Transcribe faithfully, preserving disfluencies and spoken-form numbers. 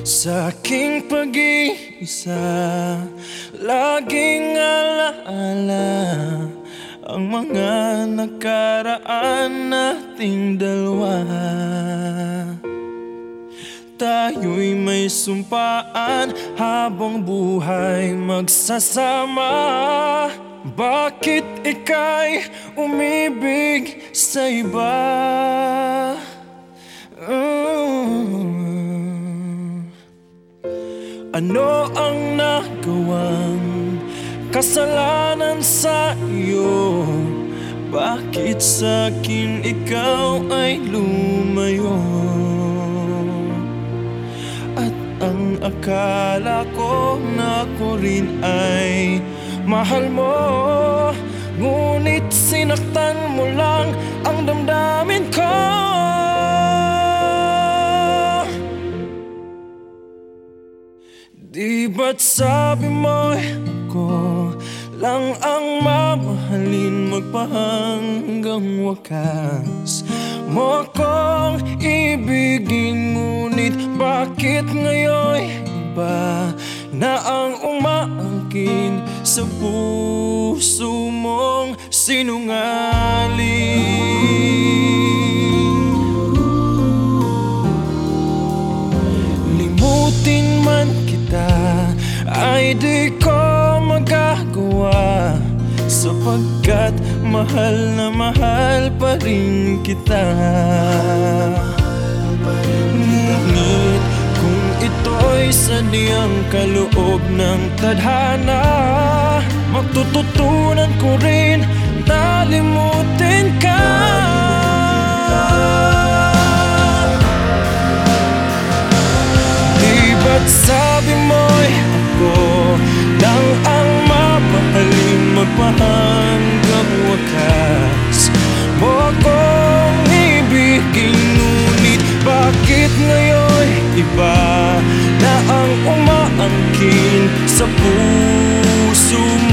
Sa aking pag-iisa, laging alaala ang mga nakaraan nating dalawa. Tayo'y may sumpaan habang buhay magsasama. Bakit ika'y umibig sa iba? Mm. Ano ang nagawang kasalanan sa iyo? Bakit sa'kin ikaw ay lumayo? At ang akala ko na ako rin ay mahal mo, ngunit sinaktan mo lang ang damdamin ko. Di ba't sabi mo ako lang ang mamahalin magpahanggang wakas? Mo akong ibigin, ngunit bakit ngayon iba na ang umaangkin sa puso mong sinungaling? Limutin man kita ay di ko magagawa, sapagkat mahal na mahal pa rin kita. Ngunit kung ito'y sadyang kaloob ng tadhana, matututunan ko rin na limutin ka. Di ba't sabi mo'y ako lang ang mapahalin magpahanggang wakas? Mo akong ibigin, ngunit bakit ngayon iba na ang umaangkin sa puso